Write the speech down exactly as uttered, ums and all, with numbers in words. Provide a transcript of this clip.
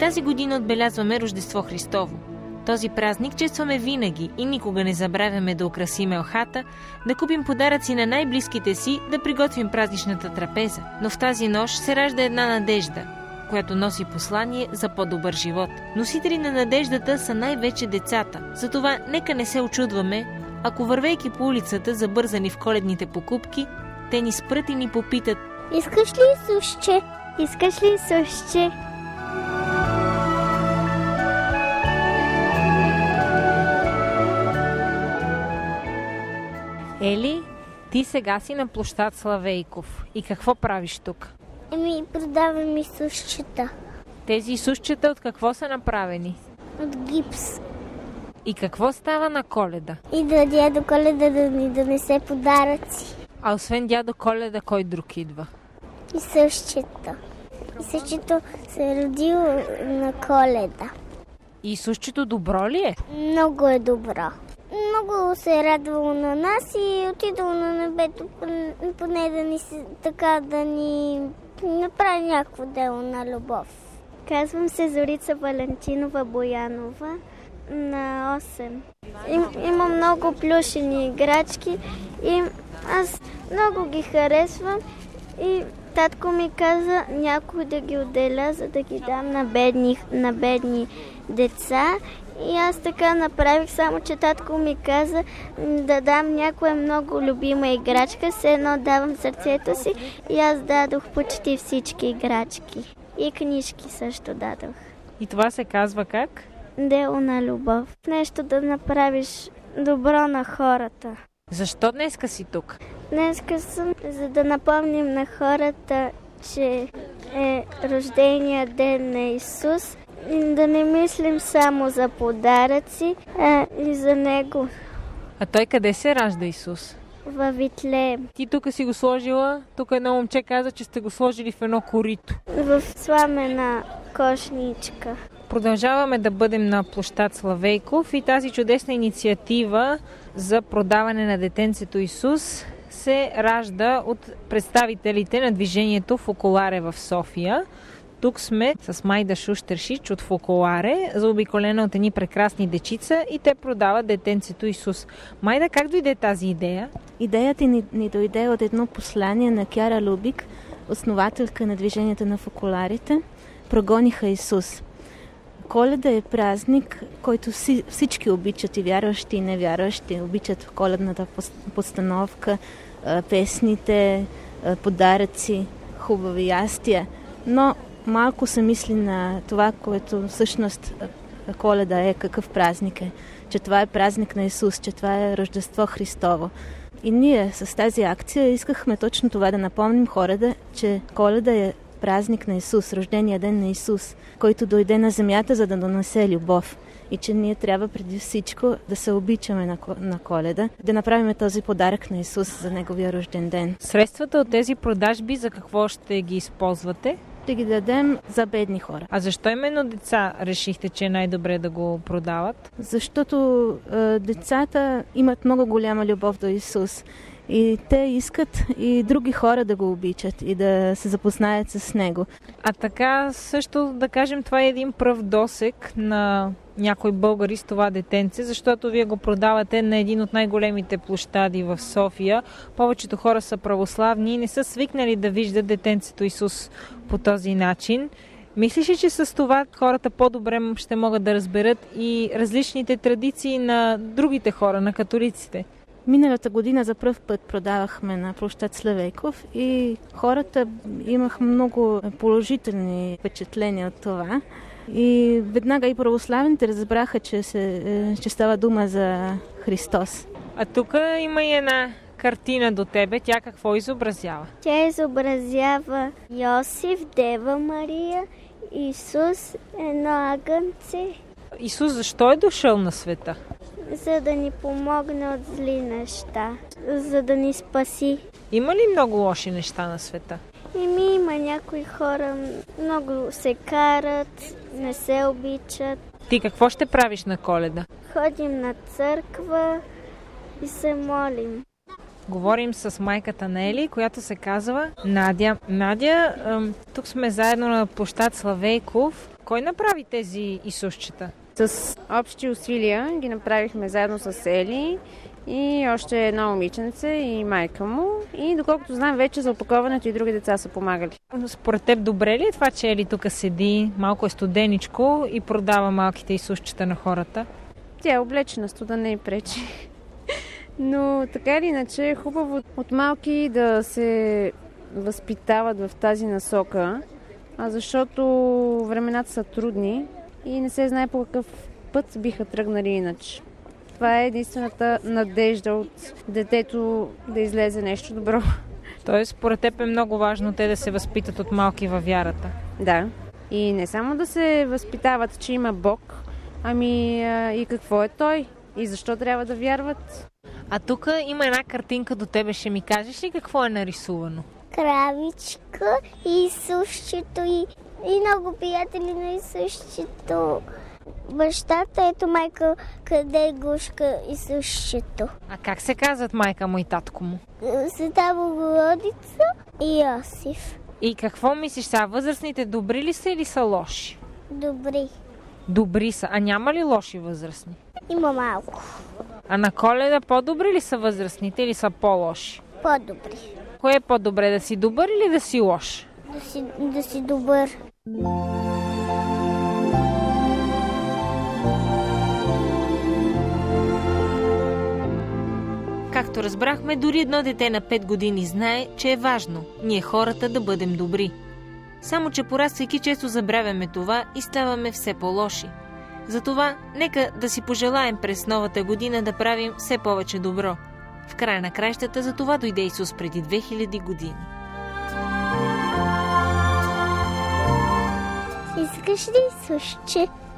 Тази година отбелязваме Рождество Христово. Този празник честваме винаги и никога не забравяме да украсим елхата, да купим подаръци на най-близките си, да приготвим празничната трапеза. Но в тази нощ се ражда една надежда, която носи послание за по-добър живот. Носители на надеждата са най-вече децата. Затова нека не се очудваме, ако вървейки по улицата, забързани в коледните покупки, те ни спрат и ни попитат: искаш ли сушче? Искаш ли сушче? Ели, ти сега си на площад Славейков. И какво правиш тук? Еми, продавам и сушчета. Тези сушчета от какво са направени? От гипс. И какво става на Коледа? И да дядо Коледа да ни донесе подаръци. А освен дядо Коледа, кой друг идва? И сушчета. И сушчето се е родило на Коледа. И сушчето добро ли е? Много е добро. Много се е радвало на нас и отидало на небето, поне да ни така да ни направи някакво дело на любов. Казвам се Зорица Валентинова Боянова, на осем. Им, има много плюшени играчки и аз много ги харесвам и татко ми каза някой да ги отделя, за да ги дам на бедни, на бедни деца. И аз така направих, само че татко ми каза да дам някоя много любима играчка, все едно давам сърцето си и аз дадох почти всички играчки. И книжки също дадох. И това се казва как? Дело на любов. Нещо да направиш добро на хората. Защо днеска си тук? Днеска съм, за да напомним на хората, че е рождения ден на Исус. И да не мислим само за подаръци, а и за Него. А той къде се ражда Исус? Във Витлеем. Ти тук си го сложила, тук едно момче каза, че сте го сложили в едно корито. В сламена кошничка. Продължаваме да бъдем на площад Славейков и тази чудесна инициатива за продаване на детенцето Исус се ражда от представителите на движението Фоколаре в София. Тук сме с Майда Шуштершич от Фоколаре, заобиколена от едни прекрасни дечица и те продават детенцето Исус. Майда, как дойде тази идея? Идеята ни, ни дойде от едно послание на Кяра Лубик, основателка на движението на Фоколарите. Прогониха Исус. Коледа е празник, който всички обичат, и вярващи, и невярващи. Обичат коледната постановка, песните, подаръци, хубави ястия. Но малко се мисли на това, което всъщност Коледа е, какъв празник е. Че това е празник на Исус, че това е Рождество Христово. И ние с тази акция искахме точно това да напомним хората, че Коледа е празник на Исус, рождения ден на Исус, който дойде на земята, за да донесе любов. И че ние трябва преди всичко да се обичаме на, на Коледа, да направим този подарък на Исус за неговия рожден ден. Средствата от тези продажби за какво ще ги използвате? Ще ги дадем за бедни хора. А защо именно деца решихте, че е най-добре да го продават? Защото е, децата имат много голяма любов до Исус. И те искат и други хора да го обичат и да се запознаят с него. А така също, да кажем, това е един пръв досек на някой българи с това детенце, защото вие го продавате на един от най-големите площади в София. Повечето хора са православни и не са свикнали да виждат детенцето Исус по този начин. Мислиш ли, че с това хората по-добре ще могат да разберат и различните традиции на другите хора, на католиците? Миналата година за пръв път продавахме на площад Славейков и хората имах много положителни впечатления от това. И веднага и православните разбраха, че, се, че става дума за Христос. А тук има и една картина до тебе. Тя какво изобразява? Тя изобразява Йосиф, Дева Мария, Исус, едно агънце. Исус защо е дошъл на света? За да ни помогне от зли неща, за да ни спаси. Има ли много лоши неща на света? Ими има някои хора, много се карат, не се обичат. Ти какво ще правиш на Коледа? Ходим на църква и се молим. Говорим с майката на Ели, която се казва Надя. Надя, тук сме заедно на площад Славейков. Кой направи тези изсушчета? С общи усилия ги направихме заедно с Ели и още едно момиченце и майка му. И доколкото знам, вече за опаковането и други деца са помагали. Според теб добре ли е това, че Ели тук седи, малко е студеничко и продава малките изсушчета на хората? Тя е облечена, студа не й пречи. Но така или иначе е хубаво от малки да се възпитават в тази насока, защото времената са трудни и не се знае по какъв път биха тръгнали иначе. Това е единствената надежда от детето да излезе нещо добро. Тоест, според теб е много важно те да се възпитат от малки във вярата. Да. И не само да се възпитават, че има Бог, ами а, и какво е Той и защо трябва да вярват. А тук има една картинка до тебе. Ще ми кажеш ли какво е нарисувано? Кравичка и изсушчето и, и много приятели на изсушчето. Бащата, ето майка, къде е Гушка и изсушчето. А как се казват майка му и татко му? Света Богородица и Йосиф. И какво мислиш сега? Възрастните добри ли са или са лоши? Добри. Добри са. А няма ли лоши възрастни? Има малко. А на Коледа по-добри ли са възрастните или са по-лоши? По-добри. Кое е по-добре? Да си добър или да си лош? Да си, да си добър. Както разбрахме, дори едно дете на пет години знае, че е важно ние хората да бъдем добри. Само че пораствайки често забравяме това и ставаме все по-лоши. Затова нека да си пожелаем през новата година да правим все повече добро. В края на краищата за това дойде Исус преди две хиляди години. Искаш ли изсушче?